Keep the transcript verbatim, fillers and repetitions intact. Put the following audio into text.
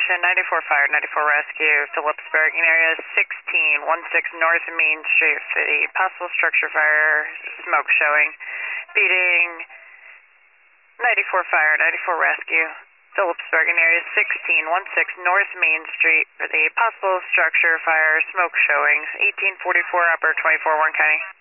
Station, ninety-four Fire, ninety-four Rescue, Phillipsburg, in area sixteen sixteen North Main Street for the possible structure fire, smoke showing. Beating ninety-four Fire, ninety-four Rescue, Phillipsburg, in area sixteen sixteen North Main Street for the possible structure fire, smoke showing. eighteen forty-four upper, twenty-four Warren County.